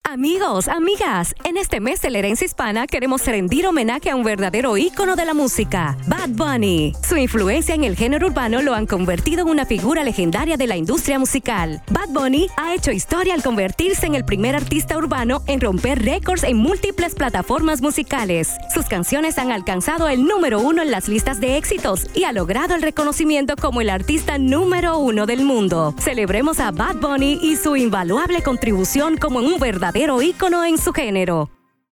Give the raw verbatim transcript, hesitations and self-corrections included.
Amigos, amigas, en este mes de la herencia hispana queremos rendir homenaje a un verdadero ícono de la música, Bad Bunny. Su influencia en el género urbano lo han convertido en una figura legendaria de la industria musical. Bad Bunny ha hecho historia al convertirse en el primer artista urbano en romper récords en múltiples plataformas musicales. Sus canciones han alcanzado el número uno en las listas de éxitos y ha logrado el reconocimiento como el artista número uno del mundo. Celebremos a Bad Bunny y su invaluable contribución como un verdadero ícono en su género.